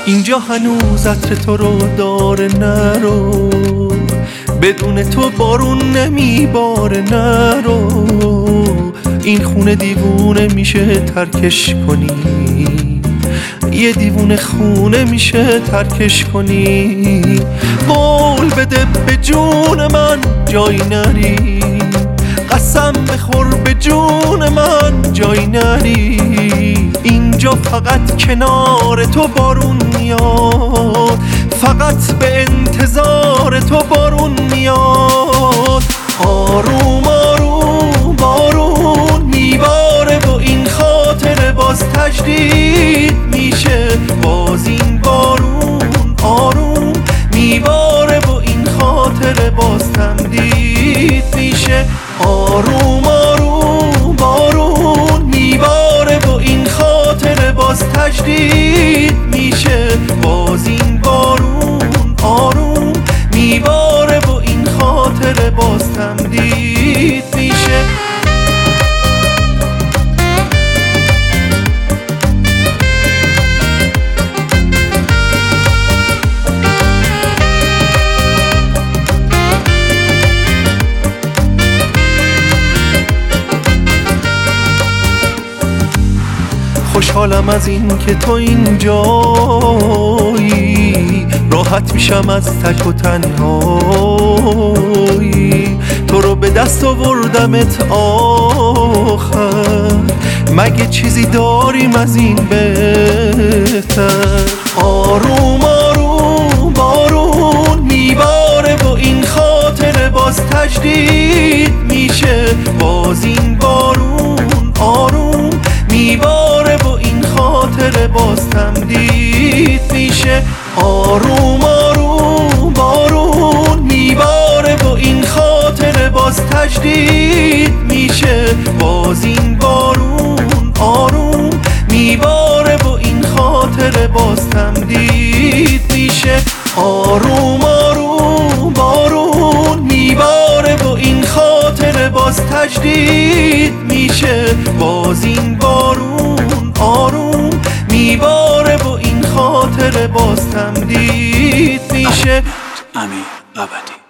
اینجا هنوز عطر تو رو داره، نرو بدون تو بارون نمیباره، نرو این خونه دیوونه میشه ترکش کنی، یه دیوونه خونه میشه ترکش کنی. قول بده به جون من جای نری، قسم بخور به جون من جای نری. اینجا فقط کنار تو بارون میاد، فقط به انتظار تو بارون میاد. آروم آروم بارون میباره و این خاطر باز تجدید میشه. باز این بارون آروم میباره و این خاطر باز تمدید میشه. آروم آروم بارون میباره و این خاطر باز تجدید میشه. باز این بارون آروم میباره و این خاطر باز تمدید میشه. خوشحالم از این که تو اینجایی، راحت میشم از تک و تنهایی. تو رو به دست آوردمت آخر، مگه چیزی داریم از این بهتر؟ آروم آروم بارون میباره و این خاطر باز تجدید میشه. باز این بارون آروم میباره و این خاطر باز تمدید میشه. آروم آروم بارون میباره و این خاطر باز تجدید میشه. باز این بارون آروم میباره و این خاطر باز تمدید میشه. آروم آروم بارون میباره و این خاطر باز تجدید میشه. باز این بارون آروم میباره و این خاطر باز تمدید میشه. امیر ابدی.